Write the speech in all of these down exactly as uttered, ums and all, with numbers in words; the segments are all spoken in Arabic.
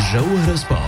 جوهر سبور.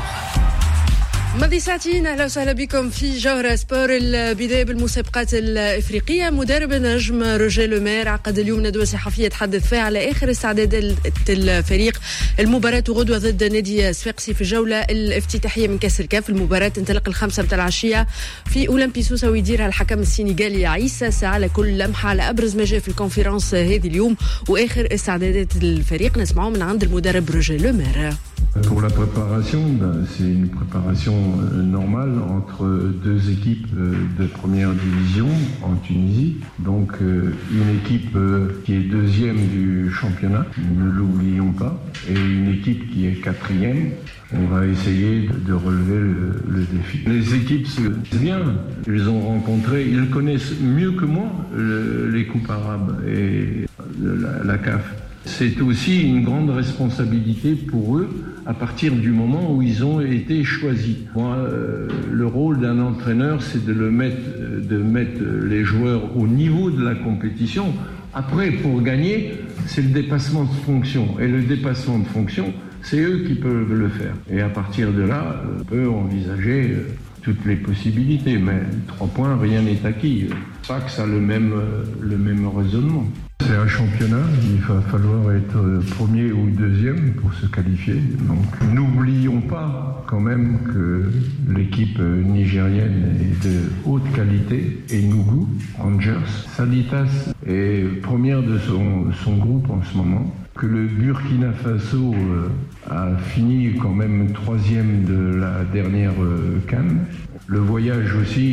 ماضي ساعتين اهلا وسهلا بكم في جوهر سبور. البدايه بالمسابقات الافريقيه. مدرب النجم روجيه لومير عقد اليوم ندوه صحفيه تحدث فيها على اخر استعدادات الفريق المباراه غدوه ضد نادي صفاقسي في الجوله الافتتاحيه من كاس الكاف. المباراه تنطلق الخمسه متاع العشيه في اولمبي سوسه ويديرها الحكم السنغالي عيسى سا. على كل لمحه على ابرز ما جاء في الكونفرنس هذه اليوم واخر استعدادات الفريق نسمعوا من عند المدرب روجيه لومير. Pour la préparation, ben, c'est une préparation normale entre deux équipes de première division en Tunisie. Donc euh, une équipe euh, qui est deuxième du championnat, ne l'oublions pas, et une équipe qui est quatrième. On va essayer de relever le, le défi. Les équipes se bien, ils ont rencontré, ils connaissent mieux que moi le, les coupes arabes et la, la C A F. C'est aussi une grande responsabilité pour eux à partir du moment où ils ont été choisis. Moi, euh, le rôle d'un entraîneur, c'est de le mettre, de mettre les joueurs au niveau de la compétition. Après, pour gagner, c'est le dépassement de fonction. Et le dépassement de fonction, c'est eux qui peuvent le faire. Et à partir de là, on peut envisager toutes les possibilités. Mais trois points, rien n'est acquis. Pas que ça a le même, le même raisonnement. C'est un championnat, il va falloir être premier ou deuxième pour se qualifier. Donc n'oublions pas quand même que l'équipe nigérienne est de haute qualité. Et Enugu Rangers, Sanitas est première de son, son groupe en ce moment. Que le Burkina Faso a fini quand même troisième de la dernière CAN. Le voyage aussi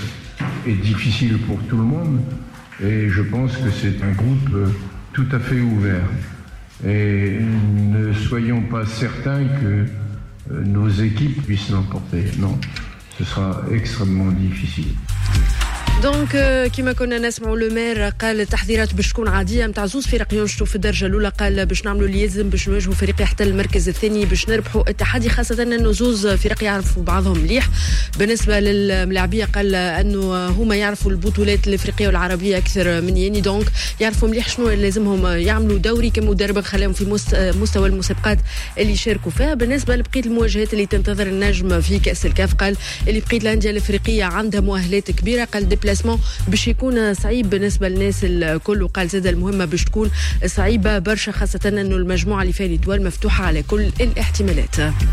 est difficile pour tout le monde. Et je pense que c'est un groupe tout à fait ouvert. Et ne soyons pas certains que nos équipes puissent l'emporter. Non, ce sera extrêmement difficile. دونك كما كنا نسمعوا لومير قال التحضيرات باش تكون عاديه نتاع زوز فرق ينشطوا في الدرجه الاولى. قال باش نعملوا اللي يلزم باش نواجهوا فريق يحتل المركز الثاني باش نربحوا التحدي، خاصه انه زوز فرق يعرفوا بعضهم مليح. بالنسبه للملاعبيه قال انه هما يعرفوا البطولات الافريقيه والعربيه اكثر من ياني، دونك يعرفوا مليح شنو لازمهم يعملوا دوري كمدرب خلاهم في مستوى المسابقات اللي يشاركوا فيها. بالنسبه لبقيه المواجهات اللي تنتظر النجم في كاس الكاف قال اللي بقيه الانديه الافريقيه عندها مؤهلات كبيره. قال ديبلاسمون باش يكون صعيب بالنسبه للناس الكل، وقال زاد المهمه باش تكون صعيبه برشا خاصه انه المجموعه اللي فيها الدول مفتوحه على كل الاحتمالات.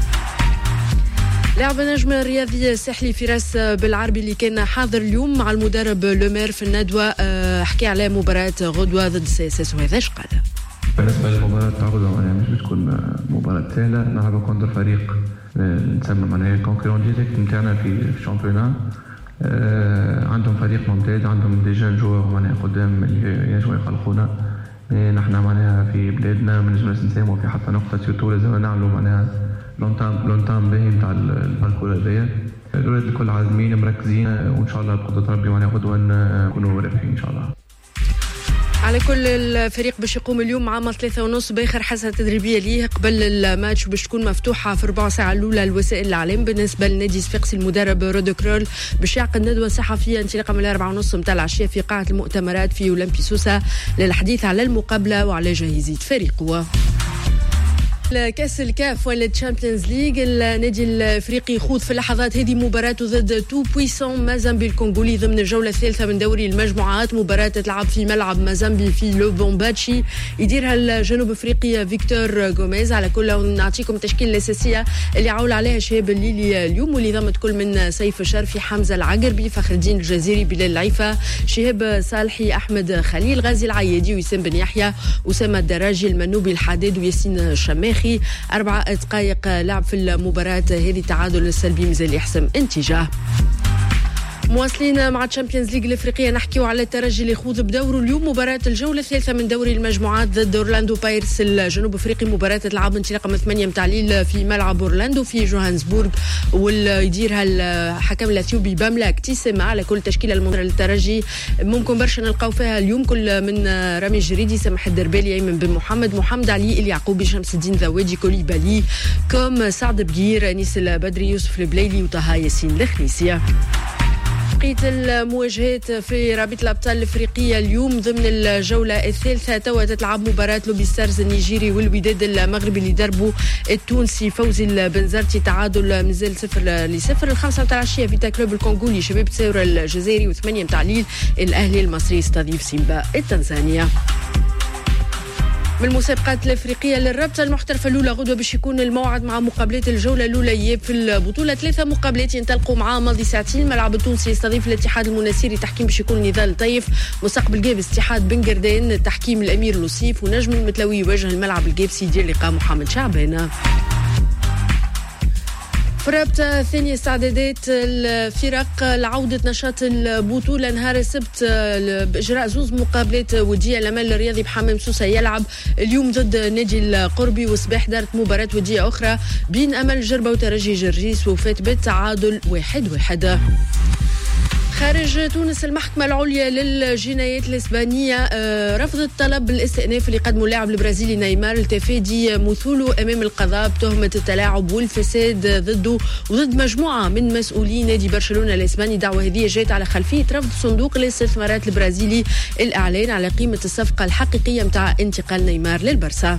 لاعب النجم الرياضي الساحلي فراس بالعربي اللي كان حاضر اليوم مع المدرب لومير في الندوه حكي على مباراه غدوه ضد سي اس اس وهذا اش قال. بالنسبه للمباراه تاع غدوه يعني مش بتكون مباراه سهله، نلعبوا كونتر فريق نسمى معناها الكونكورون ديريكت نتاعنا في الشامبيونات. آه عندهم فريق ممتاز، عندهم ديجا جوار معناها قدام اللي ينجموا يخلقونا. نحن معناها في بلادنا ما نجموش نساهموا في حتى نقطه سيرتو، لازم نعملوا معناها لونتام لونتام باهي نتاع الباركور هذايا. الولاد الكل عازمين مركزين وان شاء الله بقدره ربي معناها غدوه نكونوا رابحين ان شاء الله. على كل الفريق باش يقوم اليوم مع عام ثلاثة ونص باخر حصة تدريبية ليه قبل الماتش باش تكون مفتوحة في ربع ساعة الأولى لوسائل الإعلام. بالنسبة لنادي صفاقسي المدرب رودو كرول باش يعقد ندوة صحفية انطلاقا من الأربعة ونص متاع العشية في قاعة المؤتمرات في أولمبي سوسة للحديث على المقابلة وعلى جاهزية فريقه. كاس الكاف ولا الشامبيونز ليج، النادي الافريقي يخوض في اللحظات هذه مباراته ضد تو بويسون مازامبي الكونغولي ضمن الجوله الثالثه من دوري المجموعات. مباراه تلعب في ملعب مازامبي في لوبومباتشي يديرها الجنوب افريقي فيكتور غوميز. على كل نعطيكم التشكيله الاساسيه اللي عول عليها شهاب الليلي اليوم واللي ضمت كل من سيف الشرفي، حمزه العقربي، فخر الدين الجزيري، بلال العيفه، شهاب صالحي، احمد خليل، غازي العيادي، وسام بن يحيى، اسامه الدراجي، المنوبي الحداد، وياسين الشماخي. أربع دقائق لعب في المباراة هذه، تعادل السلبي مازال يحسم انتجاه. مواصلين مع الشامبيونز ليج الافريقيه نحكيو على الترجي اللي يخوض بدوره اليوم مباراه الجوله الثالثه من دوري المجموعات ضد اورلاندو بايرتس الجنوب افريقي. مباراه تلعب انطلاقا من ثمانية متاع الليل في ملعب اورلاندو في جوهانسبورغ واللي يديرها الحكم الاثيوبي باملا كتيسما. على كل تشكيله المنظره للترجي ممكن برشا نلقاو فيها اليوم كل من رامي الجريدي، سمح الدربالي، ايمن بن محمد، محمد علي، اليعقوبي، شمس الدين ذوادي، كوليبالي، كوم، سعد بقير، انيس البدري، يوسف البليلي وطه ياسين الخنيسيه. بقية المواجهات في رابطة الأبطال الأفريقية اليوم ضمن الجولة الثالثة توا تتلعب مباراة لوبي ستارز النيجيري والوداد المغربي اللي دربوا التونسي فوزي البنزرتي تعادل مازال صفر لصفر. الخمسة متاع العشية فيتا كلوب الكونغولي شباب تساورة الجزائري وثمانية متاع الليل الأهلي المصري يستضيف سيمبا التنزانيا. من المسابقات الافريقيه للرابطه المحترفه الاولى غدوه باش يكون الموعد مع مقابلات الجوله الاولى اياب في البطوله. ثلاثه مقابلات ينطلقوا مع ماضي ساعتين. الملعب التونسي يستضيف الاتحاد المناسيري تحكيم باش يكون نضال طيف. مستقبل جابس اتحاد بن قردان تحكيم الامير لوصيف. ونجم المتلوي يواجه الملعب الجابسي يدير لقاء محمد شعبان. في الرابطة الثانية استعدادات الفرق لعودة نشاط البطولة نهار السبت بإجراء زوز مقابلات ودية. الأمل الرياضي بحمام سوسة يلعب اليوم ضد نادي القربي، وصباح دارت مباراة ودية أخرى بين أمل جربة وترجي جرجيس وفات بالتعادل واحد واحد. خارج تونس المحكمة العليا للجنايات الإسبانية رفضت طلب الاستئناف اللي قدمه اللاعب البرازيلي نيمار لتفادي مثوله أمام القضاء بتهمة التلاعب والفساد ضده وضد مجموعة من مسؤولين نادي برشلونة الإسباني. دعوة هذه جاءت على خلفية رفض صندوق الاستثمارات البرازيلي الإعلان على قيمة الصفقة الحقيقية متاع انتقال نيمار للبرسا.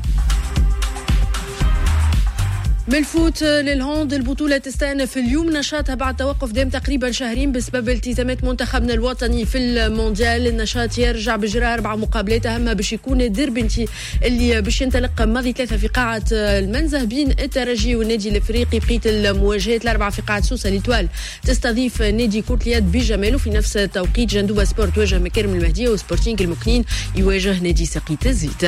من الفوت للهوند البطولة تستأنف اليوم نشاطها بعد توقف دام تقريبا شهرين بسبب التزامات منتخبنا الوطني في المونديال. النشاط يرجع بجراء أربع مقابلات أهمها باش يكون الديربي اللي باش ينطلق ماضي ثلاثة في قاعة المنزه بين الترجي والنادي الافريقي. بقية المواجهات الأربعة في قاعة سوسة ليتوال تستضيف نادي كرة اليد بجمال، وفي نفس التوقيت جندوبة سبورت تواجه مكارم المهدية وسبورتينغ المكنين يواجه نادي سقيت الزيت.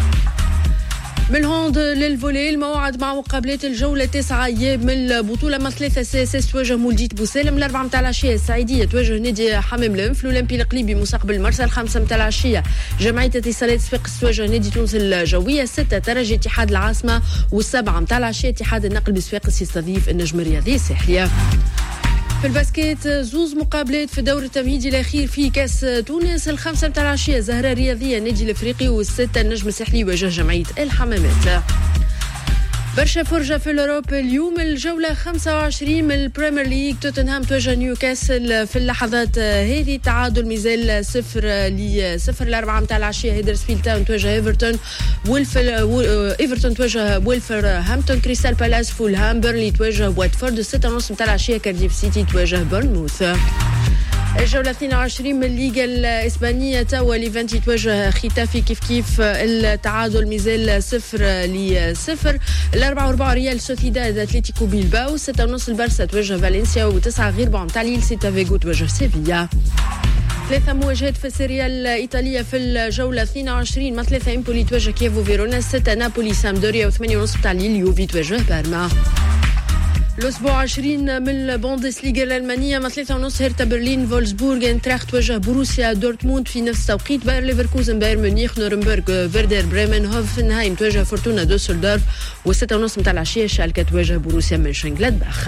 من الهوند للفولي الموعد مع مقابلات الجولة تسعة ايام من البطولة. مع ثلاثة سي اس اس تواجه مولديت بوسالم. الأربعة متاع العشية السعيدية تواجه نادي حمام الأنف. الأولمبي القليبي مستقبل مرسى. الخمسة متاع العشية جمعية اتصالات صفاقس تواجه نادي تونس الجوية. الستة ترجي اتحاد العاصمة. والسبعة متاع العشية اتحاد النقل بصفاقس يستضيف النجم الرياضي الساحلية. في الباسكيت زوز مقابلات في الدور التمهيدي الأخير في كأس تونس. الخمسة متاع العشية زهرة الرياضية النادي الأفريقي، والستة النجم الساحلي يواجه جمعية الحمامات. برشا فرجة في الأوروب اليوم. الجولة خمسة وعشرين من البريمير ليج توتنهام تواجه نيوكاسل في اللحظات هذه. تعادل مازال صفر لصفر. الأربعة متاع العشية هيدرسفيلد تاون تواجه إيفرتون. وولفل إيفرتون تواجه وولفرهامبتون. كريستال بالاس فولهام. بيرنلي تواجه واتفورد. الستة ونص متاع العشية كارديف سيتي تواجه بورنموث. الجولة اثنين وعشرين من الليغا الإسبانية توا ليفانتي تواجه ختافي كيف كيف التعادل مازال صفر لصفر. الأربعة وأربعة ريال سوسيداد أتلتيكو بيلباو. ستة ونص البرسا تواجه فالنسيا. وتسعة غير بعض متاع ليل سيتا فيغو تواجه سيفيا. ثلاثة مواجهات في السيريا الإيطالية في الجولة اثنين وعشرين. مع ثلاثة إمبولي تواجه كييفو فيرونا. ستة نابولي سامدوريا. وثمانية ونص متاع ليل يوفي تواجه بارما. الأسبوع عشرين من البوندسليغا الألمانية. مع ثلاثة ونص هيرتا برلين فولسبورغ. انتراخت تواجه بروسيا دورتموند في نفس التوقيت. باير ليفركوزن باير مونيخ. نورنبرغ فيردر بريمن. هوفنهايم تواجه فورتونا دوسلدورف. والستة ونص متاع العشية شالكة تواجه بروسيا مönchengladbach.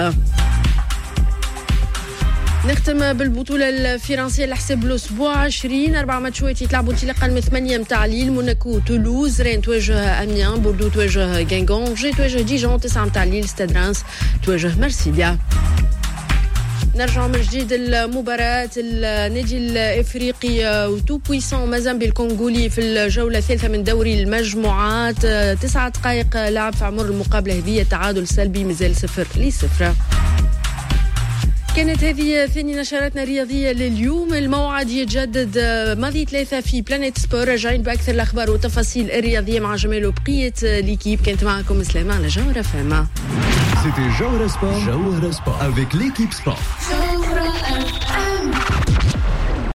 نختم بالبطولة الفرنسية لحساب الأسبوع عشرين. أربع ماتشات يتلعبوا انطلاقا من ثمانية متاع ليل. موناكو تولوز. رين تواجه أميان. بوردو تواجه غانغون. جي تواجه ديجون. تسعة متاع ليل ستاد رانس تواجه مرسيليا. نرجع من جديد المباراة. النادي الافريقي وتو بويسون مازامبي الكونغولي في الجولة الثالثة من دوري المجموعات. تسعة دقائق لعب في عمر المقابلة هذه. تعادل سلبي مازال صفر لصفر. كانت هذه ثاني نشراتنا الرياضية لليوم. الموعد يتجدد ماضي ثلاثة في بلانيت سبور. راجعين بأكثر الأخبار والتفاصيل الرياضية مع جمال وبقية ليكيب. كانت معكم سلامة على جوهرة فاما. C'était Jawhara Sport. Jawhara Sport avec l'équipe sport.